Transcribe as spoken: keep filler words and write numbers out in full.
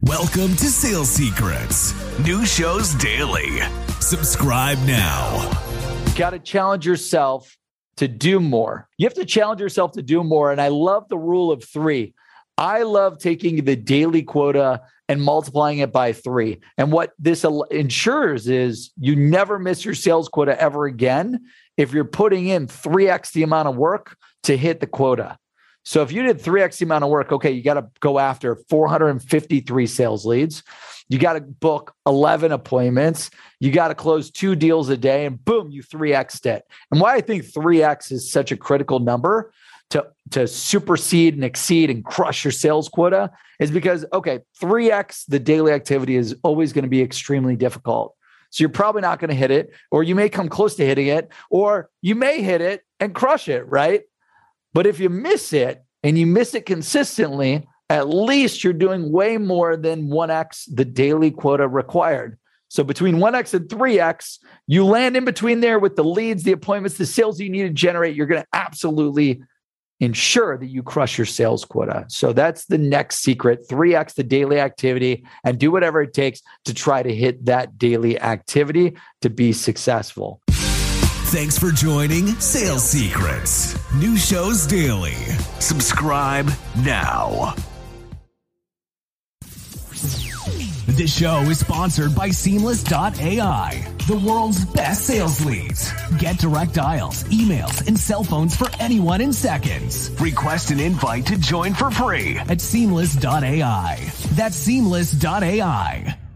Welcome to Sales Secrets. New shows daily. Subscribe now. You got to challenge yourself to do more. You have to challenge yourself to do more. And I love the rule of three. I love taking the daily quota and multiplying it by three. And what this ensures is you never miss your sales quota ever again if you're putting in three x the amount of work to hit the quota. So if you did three x the amount of work, okay, you got to go after four hundred fifty-three sales leads. You got to book eleven appointments. You got to close two deals a day, and boom, you three x'd it. And why I think three x is such a critical number to, to supersede and exceed and crush your sales quota is because, okay, three x the daily activity is always going to be extremely difficult. So you're probably not going to hit it, or you may come close to hitting it, or you may hit it and crush it, right? But if you miss it and you miss it consistently, at least you're doing way more than one x the daily quota required. So between one x and three x, you land in between there with the leads, the appointments, the sales you need to generate. You're going to absolutely ensure that you crush your sales quota. So that's the next secret, three x the daily activity, and do whatever it takes to try to hit that daily activity to be successful. Thanks for joining Sales Secrets. New shows daily. Subscribe now. This show is sponsored by Seamless dot A I, the world's best sales leads. Get direct dials, emails, and cell phones for anyone in seconds. Request an invite to join for free at Seamless dot A I. That's Seamless dot A I.